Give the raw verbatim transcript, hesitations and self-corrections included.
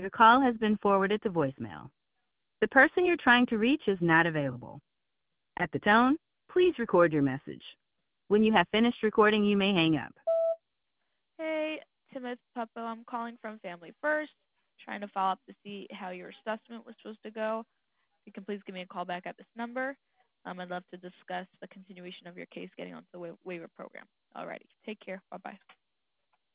Your call has been forwarded to voicemail. The person you're trying to reach is not available. At the tone, please record your message. When you have finished recording, you may hang up. Hey, Timothy Puppo. I'm calling from Family First, trying to follow up to see how your assessment was supposed to go. If you can please give me a call back at this number. Um, I'd love to discuss the continuation of your case getting onto the wa- waiver program. Alrighty, take care. Bye bye.